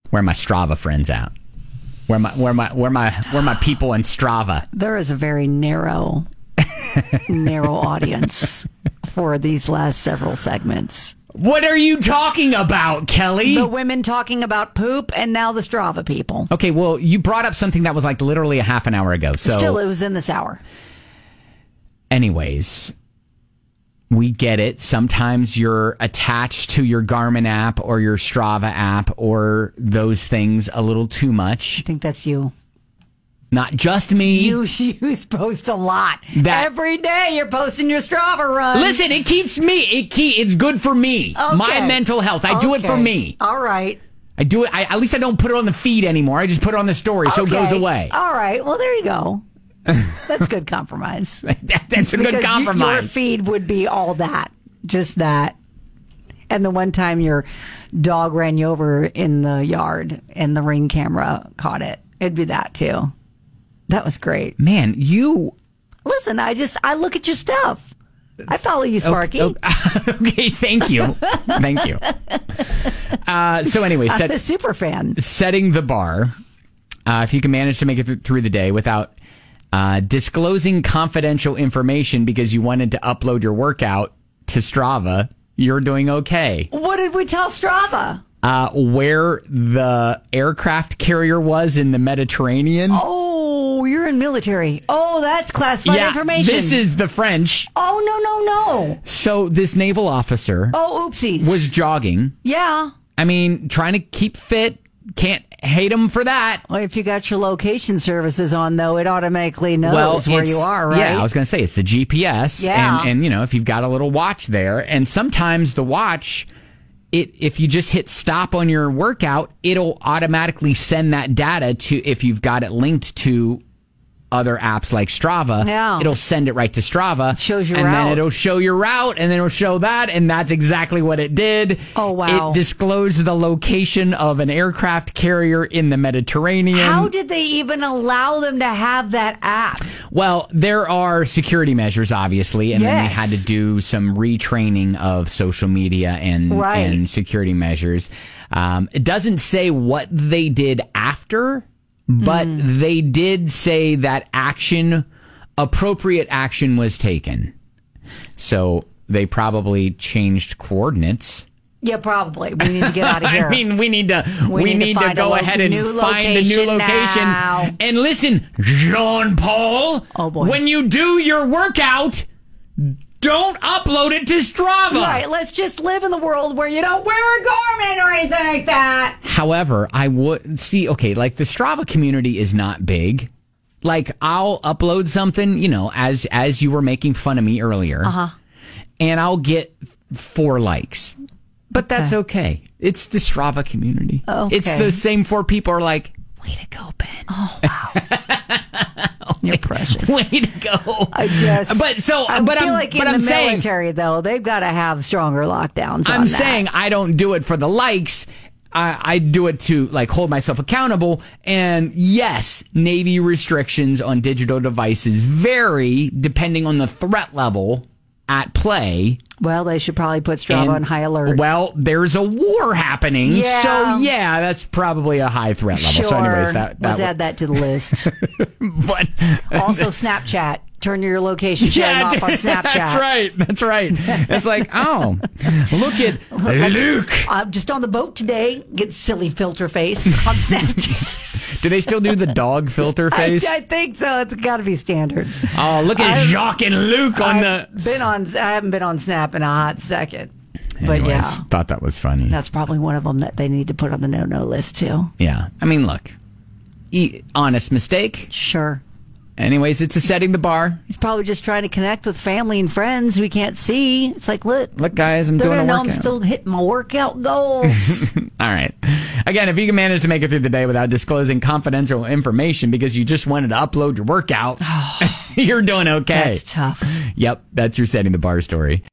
Where are my Strava friends at? Where my people in Strava? There is a very narrow audience for these last several segments. What are you talking about, Kelly? The women talking about poop, and now the Strava people. Okay, well, you brought up something that was like literally a half an hour ago. So still, it was in this hour. Anyways, we get it. Sometimes you're attached to your Garmin app or your Strava app or those things a little too much. I think that's you. Not just me. You post a lot. Every day you're posting your Strava run. Listen, it keeps me. It's good for me. Okay. My mental health. I do it for me. All right. I do it. At least I don't put it on the feed anymore. I just put it on the story, so it goes away. All right. Well, there you go. That's good compromise. That's a good compromise. Your feed would be all that. Just that. And the one time your dog ran you over in the yard and the Ring camera caught it. It'd be that too. That was great. Man, you... Listen, I look at your stuff. I follow you, Sparky. Okay, thank you. Thank you. So anyway, I'm a super fan. Setting the bar. If you can manage to make it through the day without disclosing confidential information because you wanted to upload your workout to Strava, you're doing okay. What did we tell Strava? Where the aircraft carrier was in the Mediterranean. Oh, you're in military. Oh, that's classified information. This is the French. Oh, no. So this naval officer oopsies, was jogging. Yeah. I mean, trying to keep fit. Can't hate him for that. Well, if you got your location services on, though, it automatically knows where you are, right? Yeah, I was going to say, it's the GPS. Yeah. And, you know, if you've got a little watch there, and sometimes the watch, if you just hit stop on your workout, it'll automatically send that data to, if you've got it linked to other apps like Strava, it'll send it right to Strava. It shows your route. And then it'll show your route, and then it'll show that, and that's exactly what it did. Oh, wow. It disclosed the location of an aircraft carrier in the Mediterranean. How did they even allow them to have that app? Well, there are security measures, obviously, and then they had to do some retraining of social media and security measures. It doesn't say what they did after, but they did say that appropriate action was taken. So they probably changed coordinates. Yeah, probably. We need to get out of here. I mean, we need to go ahead and find a new location. Now. And listen, Jean-Paul, when you do your workout, don't upload it to Strava. Right, let's just live in the world where you don't wear a Garmin or anything like that. However, I would see, like the Strava community is not big. Like, I'll upload something, as you were making fun of me earlier. And I'll get 4 likes. But that's okay. It's the Strava community. Okay. It's the same 4 people are like, way to go, Ben. Oh, wow. You're precious. Way to go. I feel like in the military, though, they've got to have stronger lockdowns. I'm saying I don't do it for the likes. I do it to hold myself accountable. And yes, Navy restrictions on digital devices vary depending on the threat level at play. Well, they should probably put Strava on high alert. Well, there's a war happening, so that's probably a high threat level. Sure. So anyways, let's add that to the list. But also Snapchat. Turn your location sharing off on Snapchat. That's right. It's like, look at Luke. I'm just on the boat today. Get silly filter face on Snapchat. Do they still do the dog filter face? I think so. It's got to be standard. Oh, look at Jacques and Luke on the... I haven't been on Snap in a hot second. Anyways, thought that was funny. That's probably one of them that they need to put on the no-no list, too. Yeah. I mean, look. Honest mistake. Sure. Anyways, it's setting the bar. He's probably just trying to connect with family and friends we can't see. It's like, look, guys, I'm doing a workout. I'm still hitting my workout goals. All right. Again, if you can manage to make it through the day without disclosing confidential information because you just wanted to upload your workout, you're doing okay. That's tough. Yep, that's your setting the bar story.